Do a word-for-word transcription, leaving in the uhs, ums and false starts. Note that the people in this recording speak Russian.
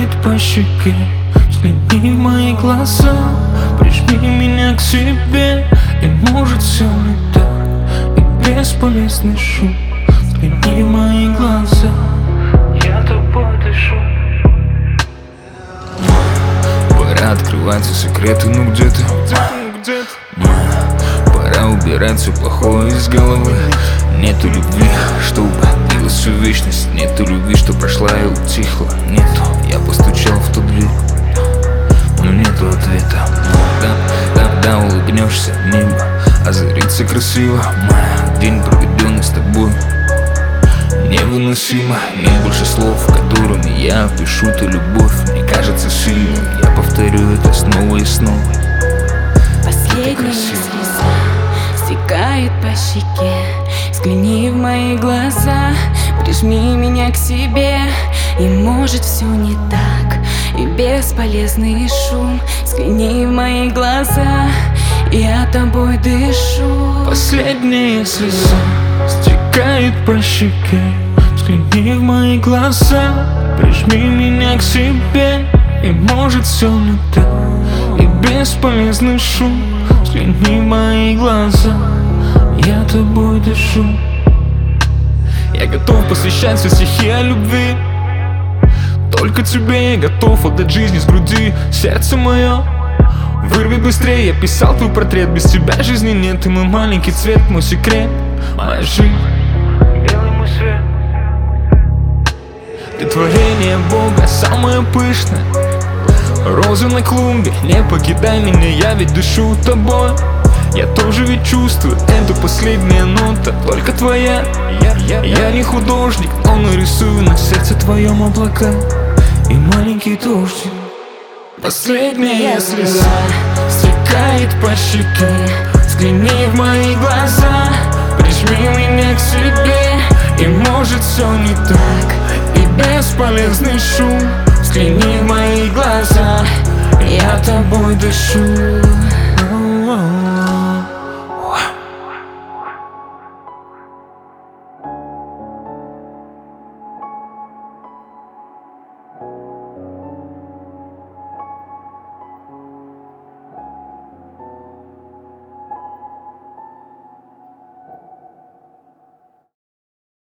стекает по щеке. Взгляни в мои глаза, прижми меня к себе. И может все не так, и бесполезный шум. Взгляни в мои глаза, я тобой дышу. Пора открывать все секреты, ну где-то пора убирать все плохое из головы. Нету любви, что длилась всю вечность. Нету любви, что прошла и утихла. Нету, я постучал в ту дверь, но нету ответа. Да, да, да, улыбнешься, небо озарится красиво. День, проведенный с тобой, невыносимо. Нет больше слов, которыми я пишу ту любовь. Мне кажется сильным, я повторю это снова и снова. Последняя слеза стекает по щеке. Взгляни в мои глаза, прижми меня к себе. И может все не так, и бесполезный шум. Взгляни в мои глаза, я тобой дышу. Последняя слеза стекает по щеке. Взгляни в мои глаза, прижми меня к себе. И может все не так, и бесполезный шум. Взгляни в мои глаза, я тобой дышу. Я готов посвящать все стихи о любви. Только тебе я готов отдать жизнь из груди. Сердце мое, вырви быстрее, я писал твой портрет. Без тебя жизни нет, ты мой маленький цвет, мой секрет, моя жизнь, белый мой свет. Ты творение Бога, самое пышное, розы на клумбе, не покидай меня, я ведь дышу тобой. Я тоже ведь чувствую, это последняя нота, только твоя. Я, я, я не художник, но нарисую на сердце твоем облака и маленький дождик. Последняя слеза стекает по щеке. Взгляни в мои глаза, прижми меня к себе. И может все не так, и бесполезный шум. Взгляни в мои глаза, я тобой дышу.